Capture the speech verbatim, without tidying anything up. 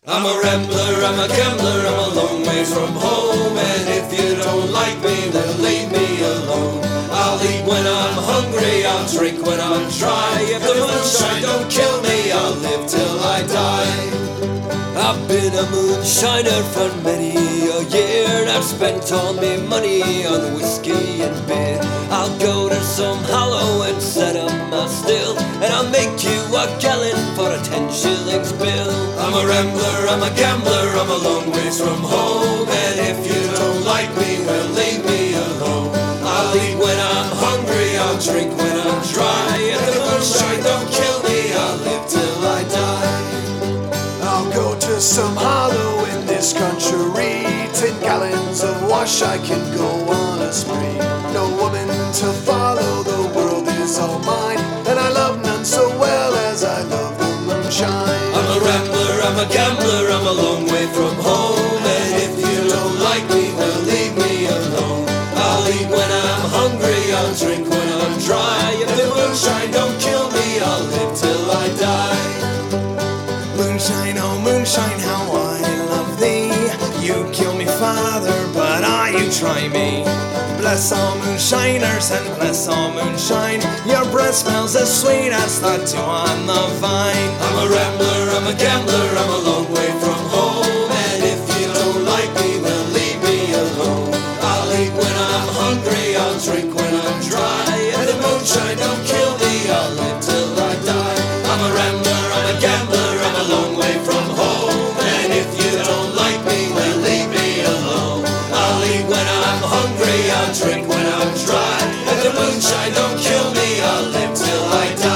I'm a rambler, I'm a gambler, I'm a long ways from home. And if you don't like me, then leave me alone. I'll eat when I'm hungry, I'll drink when I'm dry. If the moonshine don't kill me, I'll live till I die. I've been a moonshiner for many a year, and I've spent all my money on whiskey and beer. I'll go to some hollow and set up my still, and I'll make you a gallon for a ten shillings bill. I'm a rambler, I'm a gambler, I'm a long ways from home. And if you don't like me, well, leave me alone. I'll eat when I'm hungry, I'll drink when I'm dry. If the moonshine don't kill me, I'll live till I die. I'll go to some hollow in this country, ten gallons of wash, I can go on a spree. No woman to follow, the world is all mine, and I love none so well as I love the moonshine. I'm a rambler, I'm a gambler, I'm a long way from home. And if you don't like me, well, leave me alone. I'll eat when I'm hungry, I'll drink when I'm dry. If the moonshine don't kill me, I'll live till I die. Moonshine, oh moonshine, how I love thee. You kill me, father, but I you try me. Bless all moonshiners and bless all moonshine. Your breath smells as sweet as the dew on the vine. I'm a rambler, I'm a gambler, I'm a long way from home. And if you don't like me, well, leave me alone. I'll eat when I'm hungry, I'll drink when I'm dry. If the moonshine don't kill me, I'll live till I die. I'm a rambler, I'm a gambler, I'm a long way from home. And if you don't like me, well, leave me alone. I'll eat when I'm hungry, I'll drink when I'm dry. If the moonshine don't kill me, I'll live till I die.